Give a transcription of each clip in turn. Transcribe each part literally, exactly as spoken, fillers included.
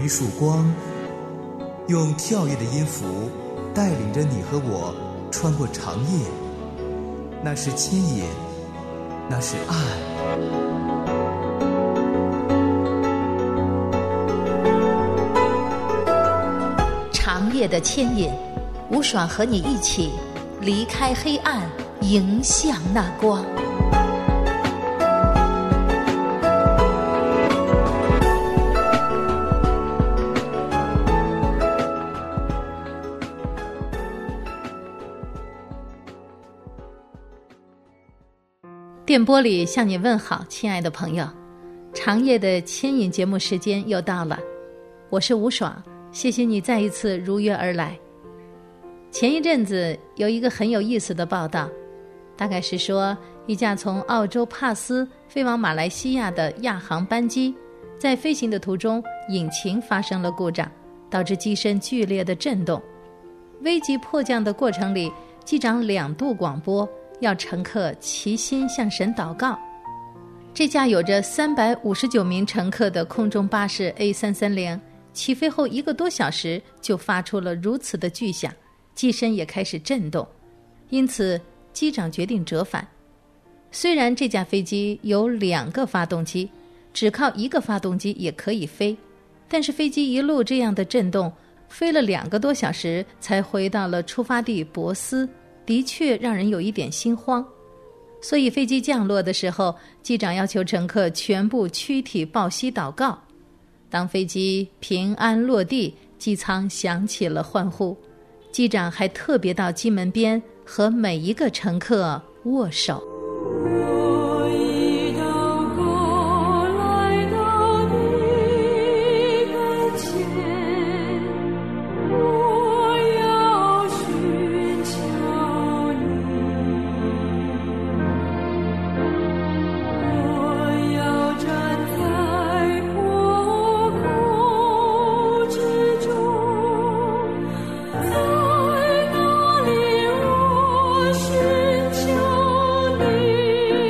一束光，用跳跃的音符带领着你和我穿过长夜。那是牵引，那是爱。 长夜的牵引，吴爽和你一起离开黑暗，迎向那光。电波里向你问好，亲爱的朋友，长夜的牵引节目时间又到了，我是吴爽，谢谢你再一次如约而来。前一阵子有一个很有意思的报道，大概是说一架从澳洲帕斯飞往马来西亚的亚航班机，在飞行的途中引擎发生了故障，导致机身剧烈的震动。危急迫降的过程里，机长两度广播要乘客齐心向神祷告。这架有着三百五十九名乘客的空中巴士 A 三三零 起飞后一个多小时就发出了如此的巨响，机身也开始震动，因此机长决定折返。虽然这架飞机有两个发动机，只靠一个发动机也可以飞，但是飞机一路这样的震动，飞了两个多小时才回到了出发地珀斯，的确让人有一点心慌。所以飞机降落的时候，机长要求乘客全部躯体抱膝祷告。当飞机平安落地，机舱响起了欢呼，机长还特别到机门边和每一个乘客握手。 在哪里我寻求你？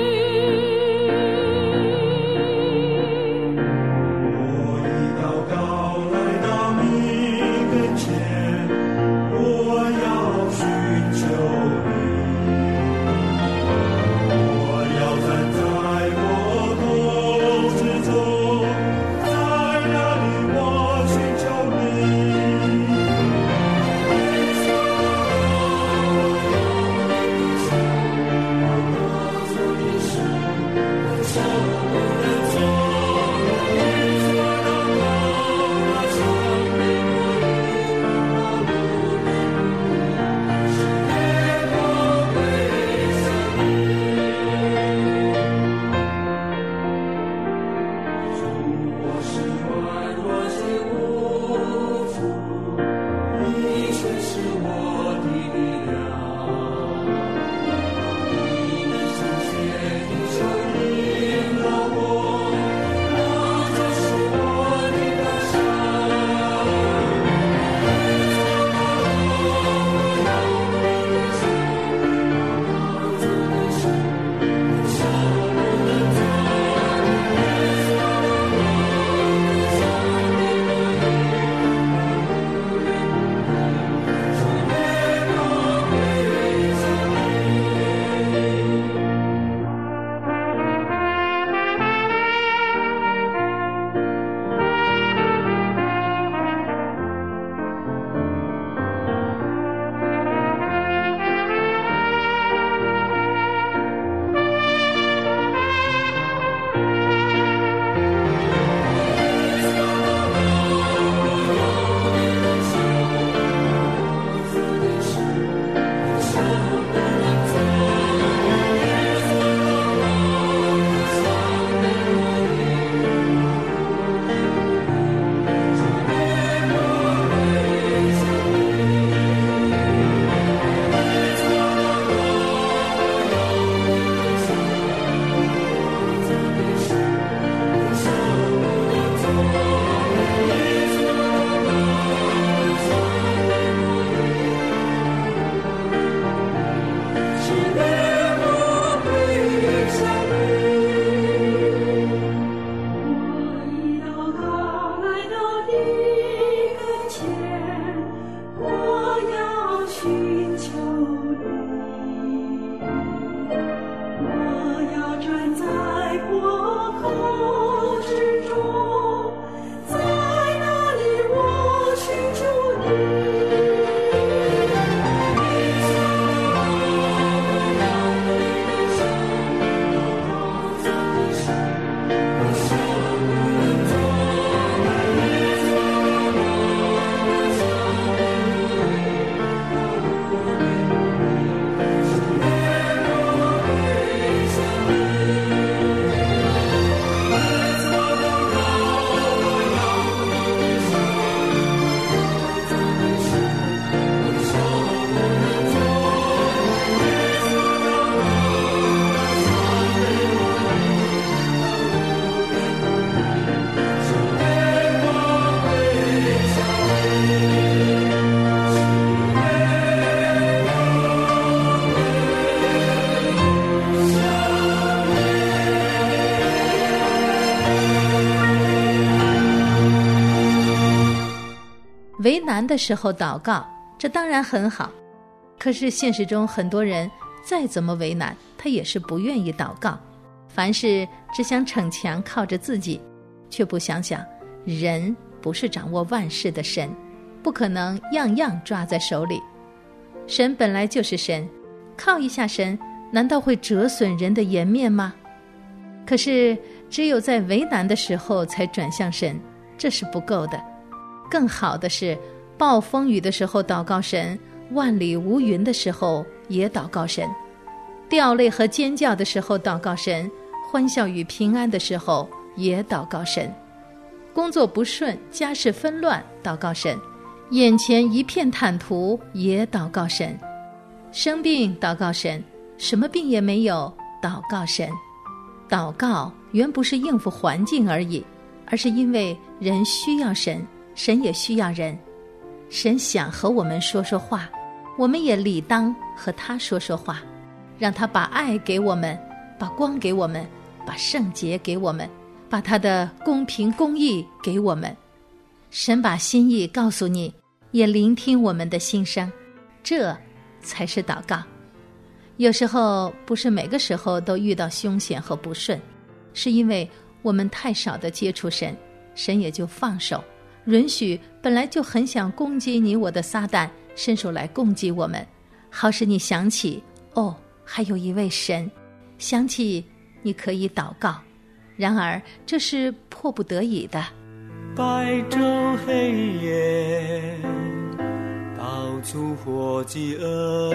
为难的时候祷告，这当然很好。可是现实中很多人再怎么为难，他也是不愿意祷告，凡事只想逞强，靠着自己，却不想想人不是掌握万事的神，不可能样样抓在手里。神本来就是神，靠一下神，难道会折损人的颜面吗？可是只有在为难的时候才转向神，这是不够的。更好的是暴风雨的时候祷告神，万里无云的时候也祷告神，掉泪和尖叫的时候祷告神，欢笑与平安的时候也祷告神，工作不顺，家事纷乱，祷告神，眼前一片坦途，也祷告神，生病祷告神，什么病也没有，祷告神。祷告原不是应付环境而已，而是因为人需要神，神也需要人。神想和我们说说话，我们也理当和他说说话，让他把爱给我们，把光给我们，把圣洁给我们，把他的公平公义给我们。神把心意告诉你，也聆听我们的心声，这才是祷告。有时候不是每个时候都遇到凶险和不顺，是因为我们太少的接触神，神也就放手，允许本来就很想攻击你我的撒旦伸手来攻击我们，好使你想起，哦，还有一位神，想起你可以祷告。然而这是迫不得已的。 白昼黑夜，饱足或饥饿，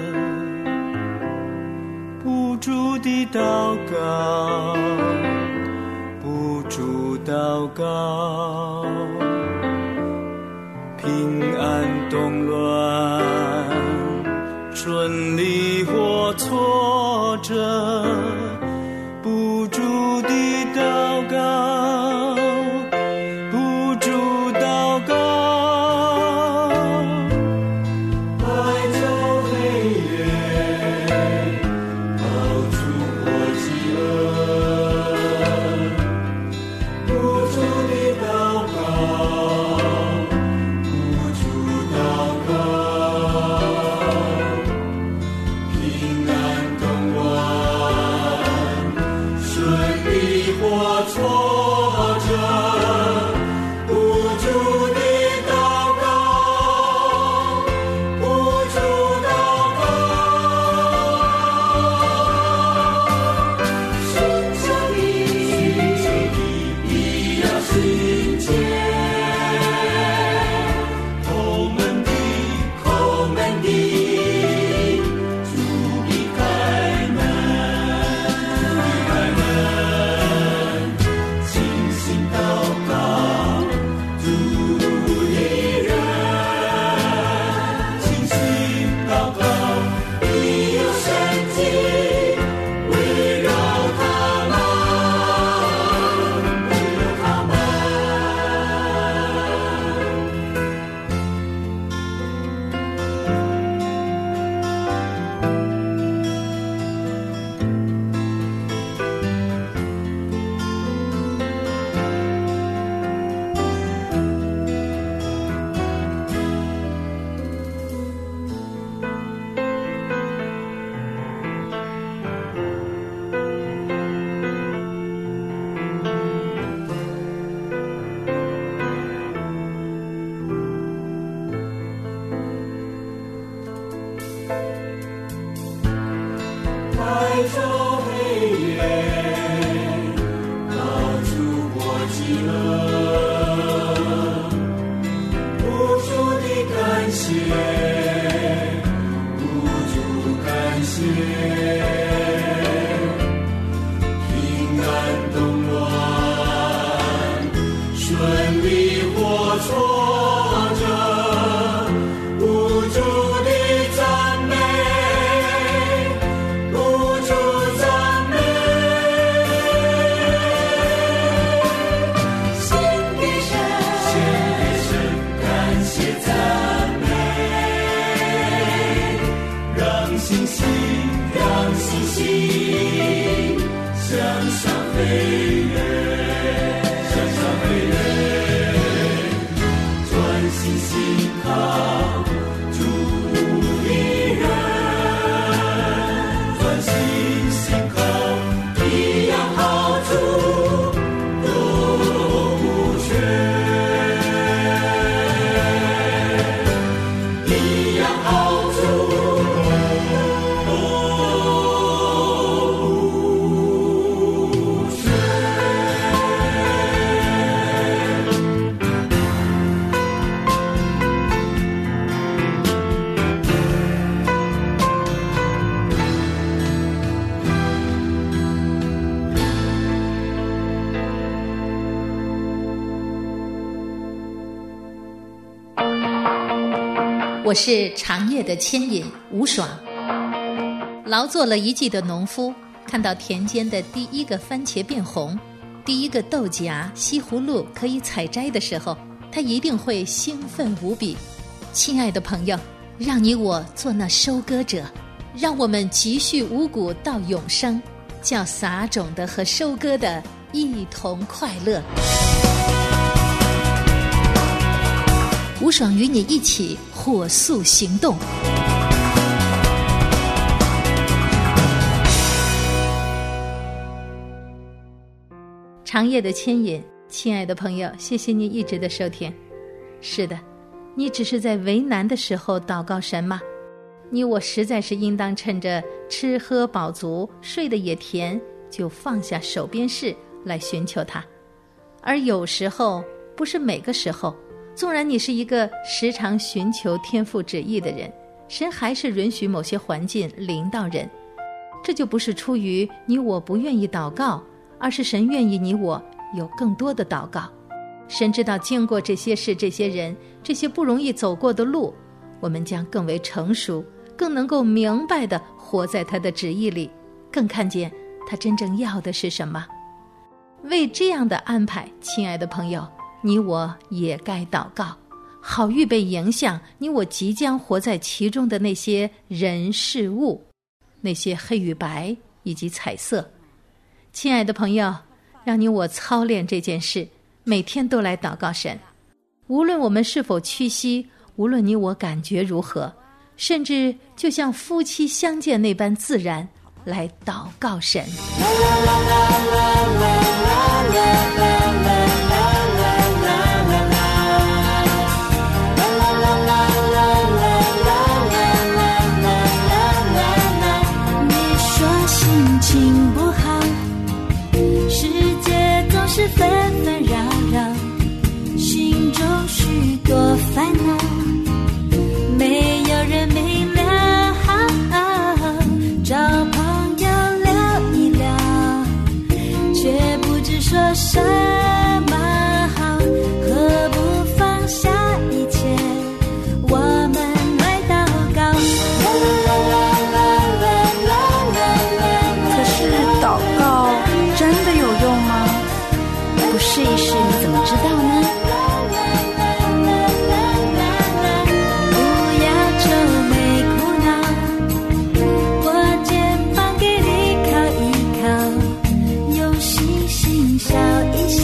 不住地祷告，不住祷告，平安动乱，顺利或挫折，不住地祷告，不住祷告，白昼黑夜，饱足或饥饿，不住地祷告，不住祷告，平安动乱， 向上飞跃，向上飞跃，专心信靠主一人，专心信靠一样好处都不缺。 我是长夜的牵引吴爽。劳作了一季的农夫，看到田间的第一个番茄变红，第一个豆荚、西葫芦可以采摘的时候，他一定会兴奋无比。亲爱的朋友，让你我做那收割者，让我们积蓄五谷到永生，叫撒种的和收割的一同快乐。吴爽与你一起火速行动。长夜的牵引，亲爱的朋友，谢谢你一直的收听。是的，你只是在为难的时候祷告神吗？你我实在是应当趁着吃喝饱足，睡得也甜，就放下手边事来寻求他。而有时候，不是每个时候，纵然你是一个时常寻求天父旨意的人，神还是允许某些环境临到人。这就不是出于你我不愿意祷告，而是神愿意你我有更多的祷告。神知道经过这些事，这些人，这些不容易走过的路，我们将更为成熟，更能够明白地活在他的旨意里，更看见他真正要的是什么。为这样的安排，亲爱的朋友，你我也该祷告，好预备迎向你我即将活在其中的那些人事物，那些黑与白以及彩色。亲爱的朋友，让你我操练这件事，每天都来祷告神。无论我们是否屈膝，无论你我感觉如何，甚至就像夫妻相见那般自然，来祷告神。 是纷纷扰扰，心中许多烦恼，没有人明了，找朋友聊一聊，却不知说什么好，何不放下一切，我们来祷告。 可是祷告真的有用吗？不试一试你怎么知道呢？ 不要愁眉苦恼，我肩膀给你靠一靠，用信心笑一笑。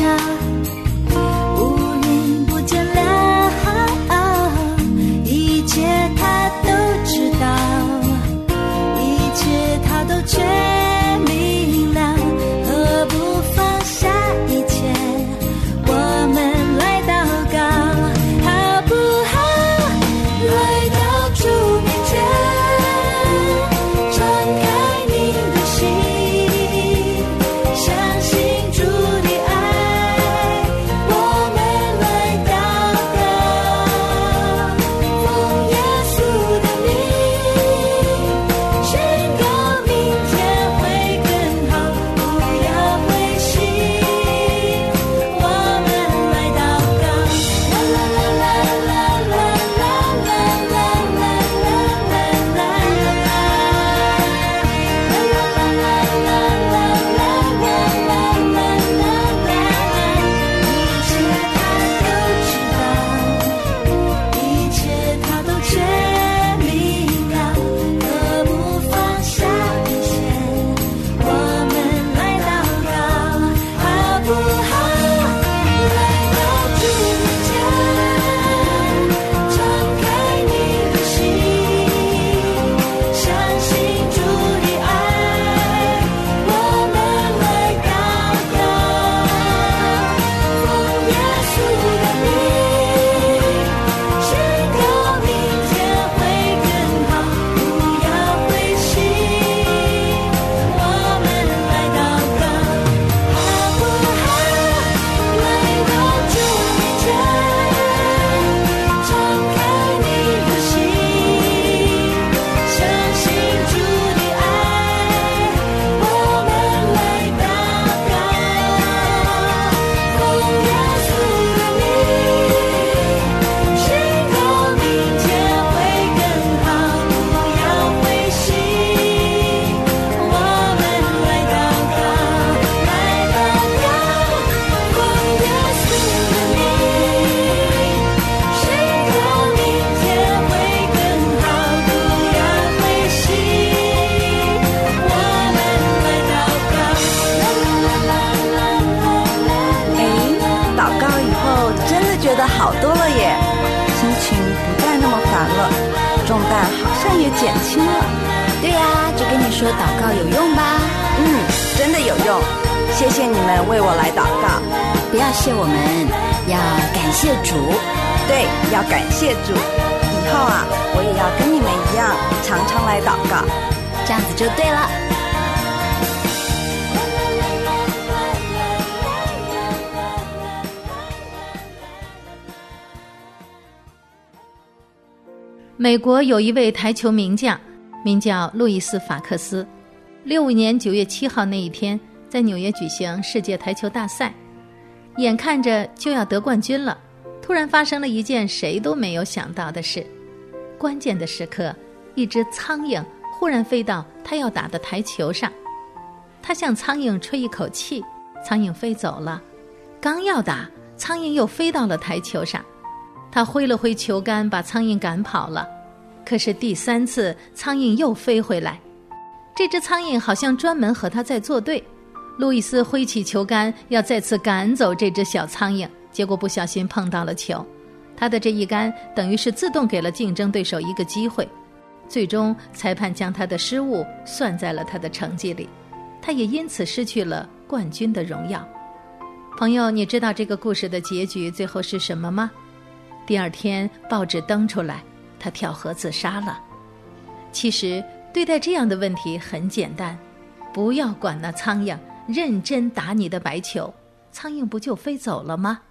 完了，重担好像也减轻了。 对呀，就跟你说祷告有用吧。 嗯，真的有用，谢谢你们为我来祷告。 不要谢我们，要感谢主。 对，要感谢主。以后啊，我也要跟你们一样，常常来祷告， 这样子就对了。 美国有一位台球名将，名叫路易斯·法克斯。六五年九月七号那一天，在纽约举行世界台球大赛，眼看着就要得冠军了，突然发生了一件谁都没有想到的事。关键的时刻，一只苍蝇忽然飞到他要打的台球上，他向苍蝇吹一口气，苍蝇飞走了。刚要打，苍蝇又飞到了台球上，他挥了挥球杆，把苍蝇赶跑了。可是第三次，苍蝇又飞回来，这只苍蝇好像专门和他在作对。路易斯挥起球杆，要再次赶走这只小苍蝇，结果不小心碰到了球。他的这一杆等于是自动给了竞争对手一个机会，最终裁判将他的失误算在了他的成绩里，他也因此失去了冠军的荣耀。朋友，你知道这个故事的结局最后是什么吗？第二天报纸登出来，他跳河自杀了。其实对待这样的问题很简单，不要管那苍蝇，认真打你的白球，苍蝇不就飞走了吗？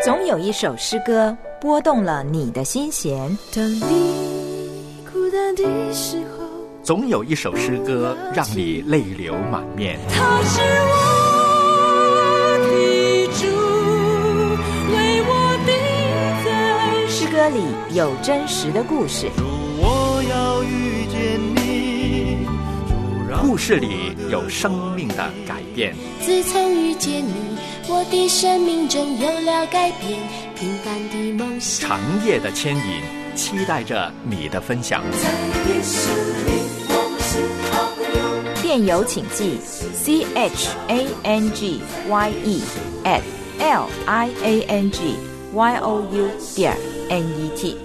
总有一首诗歌拨动了你的心弦。 当你孤单的时候， 总有一首诗歌让你泪流满面。 他是我的主，为我定在诗歌里有真实的故事， 主，我要遇见你，主让故事里有生命的改变。 自从遇见你，我的生命真有了改变，平凡的梦想， 长夜的牵引，期待着你的分享。 电邮请寄 c h a n g y e at l i a n g y o u 点 n e t。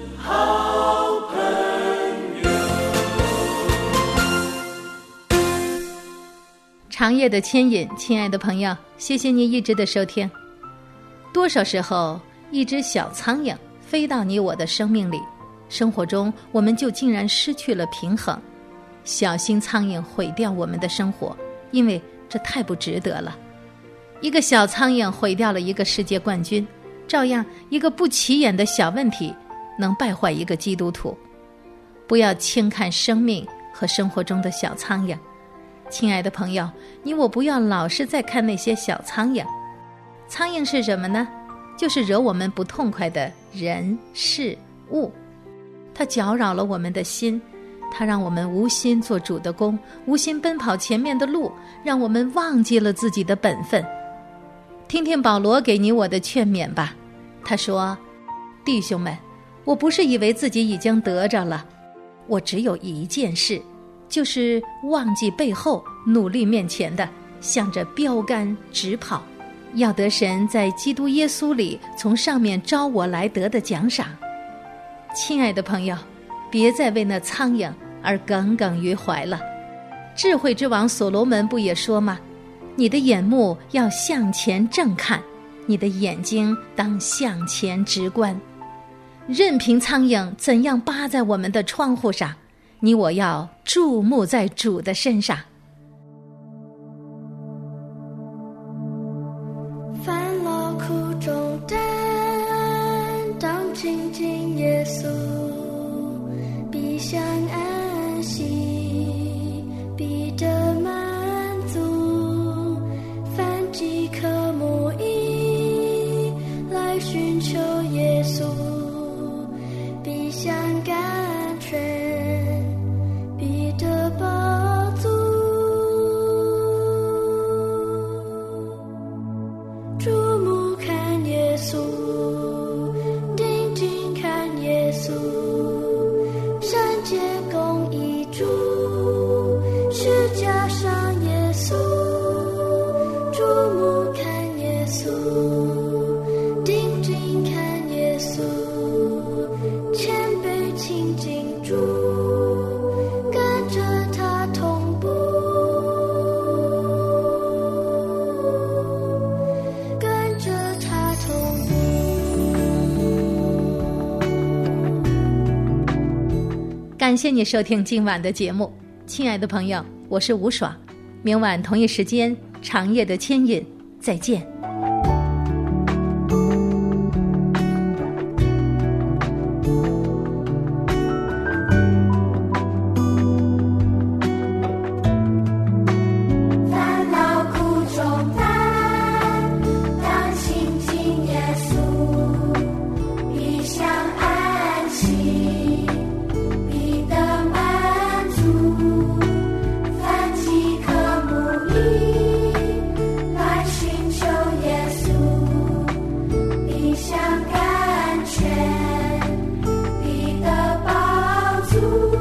长夜的牵引，亲爱的朋友，谢谢你一直的收听。多少时候，一只小苍蝇飞到你我的生命里，生活中我们就竟然失去了平衡。小心苍蝇毁掉我们的生活，因为这太不值得了。一个小苍蝇毁掉了一个世界冠军，照样一个不起眼的小问题能败坏一个基督徒。不要轻看生命和生活中的小苍蝇。亲爱的朋友，你我不要老是在看那些小苍蝇。苍蝇是什么呢？就是惹我们不痛快的人事物。它搅扰了我们的心，它让我们无心做主的工，无心奔跑前面的路，让我们忘记了自己的本分。听听保罗给你我的劝勉吧。他说，弟兄们，我不是以为自己已经得着了，我只有一件事，就是忘记背后，努力面前的，向着标杆直跑，要得神在基督耶稣里从上面招我来得的奖赏。亲爱的朋友，别再为那苍蝇而耿耿于怀了。智慧之王所罗门不也说吗？你的眼目要向前正看，你的眼睛当向前直观。任凭苍蝇怎样扒在我们的窗户上，你我要注目在主的身上。 烦恼苦重担，当亲近耶稣，必享安息，必得满足。凡饥渴慕义，来寻求耶稣，必享甘泉，必得饱足。注目看耶稣，定睛看耶稣，圣洁公义主，是加上耶稣。注目看耶稣，定睛看耶稣，谦卑亲近主，跟着他同步，跟着他同步。 感谢你收听今晚的节目，亲爱的朋友，我是吴爽。明晚同一时间，长夜的牵引，再见。 烦恼苦重担，当亲近耶稣，必享安息，必得满足。凡饥渴慕义，来寻求耶稣，必享甘泉，必得饱足。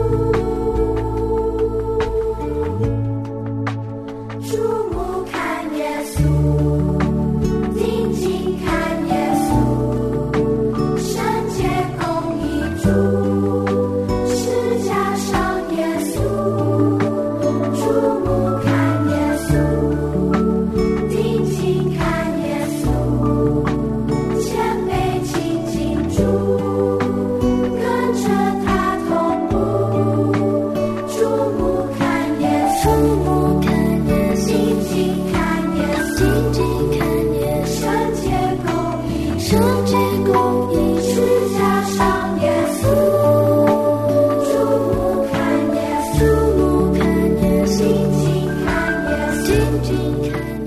注目看耶稣，定睛看耶稣，圣洁公义主，是加上耶稣。注目看耶稣，定睛看耶稣，谦卑亲近主，跟着他同步。注目看耶稣，定睛看耶稣，圣洁公义主， 静静看。